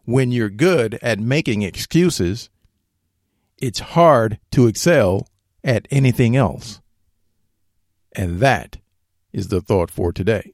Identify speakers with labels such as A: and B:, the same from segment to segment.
A: when you're good at making excuses, it's hard to excel at anything else. And that is the thought for today.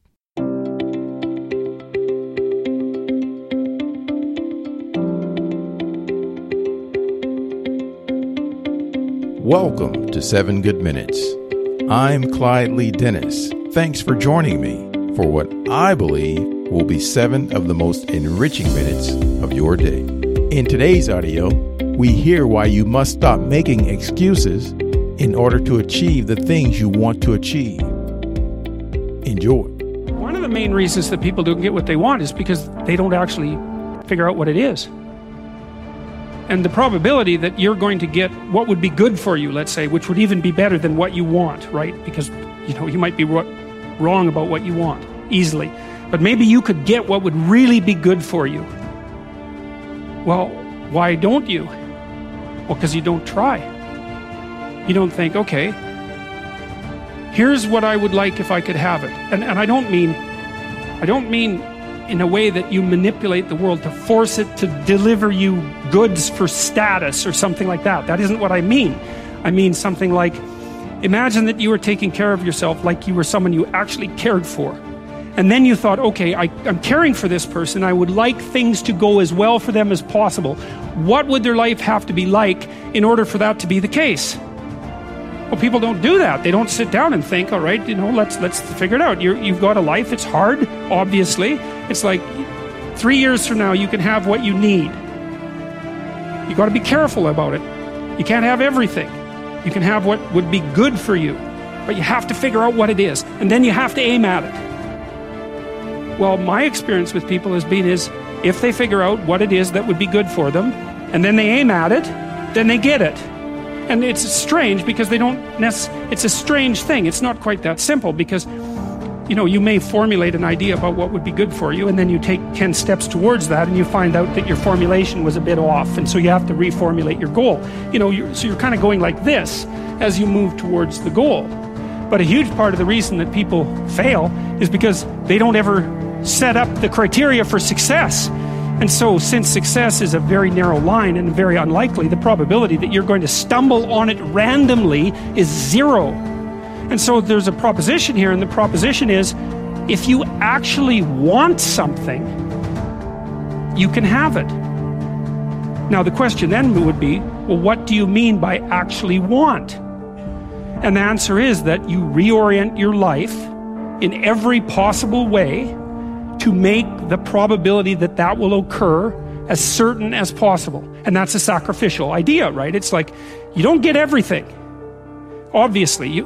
A: Welcome to 7 Good Minutes. I'm Clyde Lee Dennis. Thanks for joining me for what I believe will be 7 of the most enriching minutes of your day. In today's audio, we hear why you must stop making excuses in order to achieve the things you want to achieve. Enjoy.
B: One of the main reasons that people don't get what they want is because they don't actually figure out what it is. And the probability that you're going to get what would be good for you, let's say, which would even be better than what you want, right? Because, you might be wrong about what you want easily. But maybe you could get what would really be good for you. Well, why don't you? Well, because you don't try. You don't think, okay, here's what I would like if I could have it. And I don't mean in a way that you manipulate the world to force it to deliver you goods for status or something like that. That isn't what I mean. I mean something like, imagine that you were taking care of yourself like you were someone you actually cared for. And then you thought, okay, I'm caring for this person. I would like things to go as well for them as possible. What would their life have to be like in order for that to be the case? Well, people don't do that. They don't sit down and think, all right, let's figure it out. You've got a life. It's hard, obviously. It's like 3 years from now, you can have what you need. You got to be careful about it. You can't have everything. You can have what would be good for you, but you have to figure out what it is, and then you have to aim at it. Well, my experience with people has been is if they figure out what it is that would be good for them, and then they aim at it, then they get it. And it's strange because they don't it's a strange thing. It's not quite that simple because, you may formulate an idea about what would be good for you, and then you take 10 steps towards that, and you find out that your formulation was a bit off, and so you have to reformulate your goal. So you're kind of going like this as you move towards the goal. But a huge part of the reason that people fail is because they don't ever set up the criteria for success. And so, since success is a very narrow line and very unlikely, the probability that you're going to stumble on it randomly is 0. And so there's a proposition here, and the proposition is, if you actually want something, you can have it. Now, the question then would be, well, what do you mean by actually want? And the answer is that you reorient your life in every possible way to make the probability that that will occur as certain as possible. And that's a sacrificial idea, right? It's like, you don't get everything. Obviously.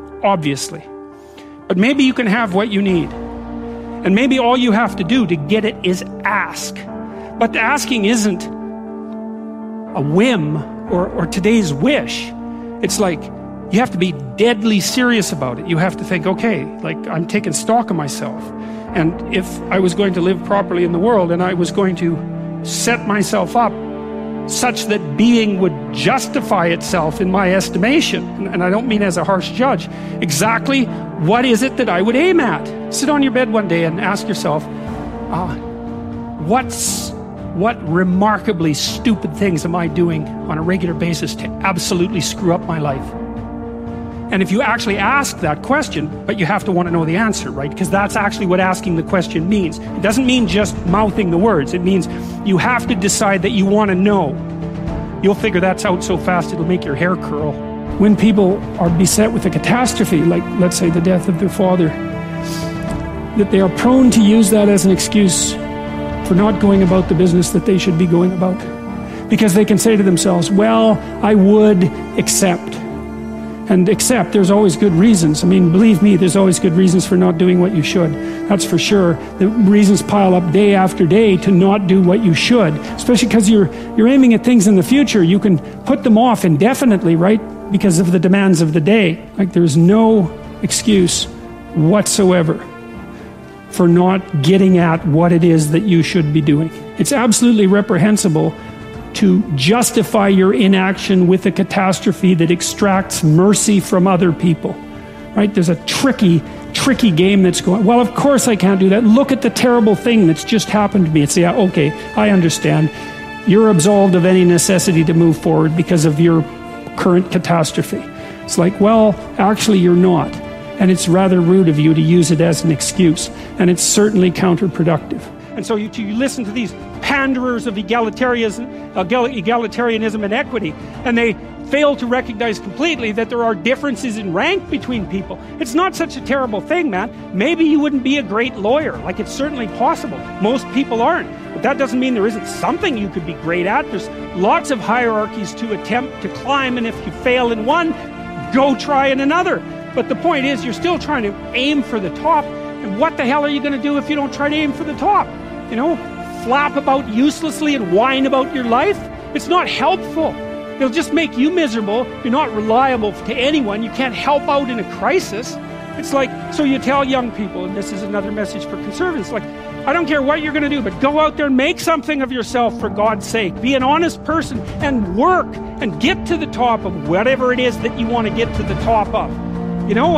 B: But maybe you can have what you need. And maybe all you have to do to get it is ask. But asking isn't a whim or today's wish. It's like, you have to be deadly serious about it. You have to think, okay, like I'm taking stock of myself. And if I was going to live properly in the world and I was going to set myself up such that being would justify itself in my estimation, and I don't mean as a harsh judge, exactly what is it that I would aim at? Sit on your bed one day and ask yourself, what remarkably stupid things am I doing on a regular basis to absolutely screw up my life? And if you actually ask that question, but you have to want to know the answer, right? Because that's actually what asking the question means. It doesn't mean just mouthing the words. It means you have to decide that you want to know. You'll figure that's out so fast it'll make your hair curl. When people are beset with a catastrophe, like let's say the death of their father, that they are prone to use that as an excuse for not going about the business that they should be going about. Because they can say to themselves, well, I would accept. And except there's always good reasons. I mean, believe me, there's always good reasons for not doing what you should. That's for sure. The reasons pile up day after day to not do what you should, especially because you're aiming at things in the future. You can put them off indefinitely, right? Because of the demands of the day. Like there's no excuse whatsoever for not getting at what it is that you should be doing. It's absolutely reprehensible to justify your inaction with a catastrophe that extracts mercy from other people, right? There's a tricky tricky game that's going, well, of course I can't do that. Look at the terrible thing that's just happened to me. It's, yeah, okay, I understand. You're absolved of any necessity to move forward because of your current catastrophe. It's like, well, actually you're not. And it's rather rude of you to use it as an excuse. And it's certainly counterproductive. And so you listen to these panderers of egalitarianism and equity, and they fail to recognize completely that there are differences in rank between people. It's not such a terrible thing, man. Maybe you wouldn't be a great lawyer. Like, it's certainly possible. Most people aren't. But that doesn't mean there isn't something you could be great at. There's lots of hierarchies to attempt to climb, and if you fail in one, go try in another. But the point is, you're still trying to aim for the top. And what the hell are you going to do if you don't try to aim for the top? You know, flap about uselessly and whine about your life? It's not helpful. It'll just make you miserable. You're not reliable to anyone. You can't help out in a crisis. It's like, so you tell young people, and this is another message for conservatives, like, I don't care what you're going to do, but go out there and make something of yourself for God's sake. Be an honest person and work and get to the top of whatever it is that you want to get to the top of. You know,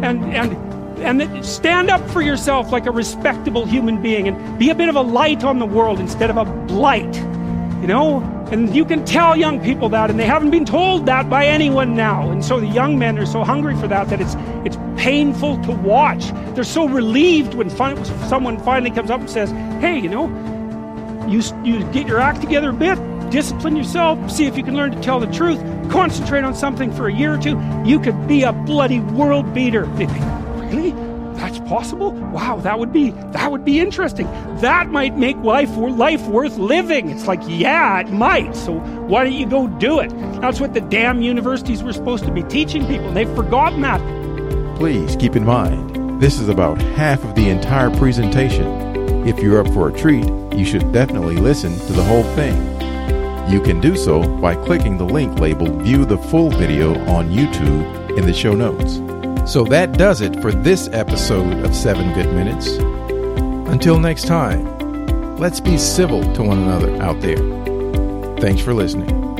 B: and stand up for yourself like a respectable human being and be a bit of a light on the world instead of a blight. You know, and you can tell young people that, and they haven't been told that by anyone now. And so the young men are so hungry for that it's painful to watch. They're so relieved when someone finally comes up and says, hey, you know, you get your act together a bit, discipline yourself, see if you can learn to tell the truth, concentrate on something for a year or two, you could be a bloody world beater. They think, really? That's possible? Wow, that would be interesting. That might make life worth living. It's like, yeah, it might. So why don't you go do it? That's what the damn universities were supposed to be teaching people. They've forgotten that.
A: Please keep in mind, this is about half of the entire presentation. If you're up for a treat, you should definitely listen to the whole thing. You can do so by clicking the link labeled View the Full Video on YouTube in the show notes. So that does it for this episode of 7 Good Minutes. Until next time, let's be civil to one another out there. Thanks for listening.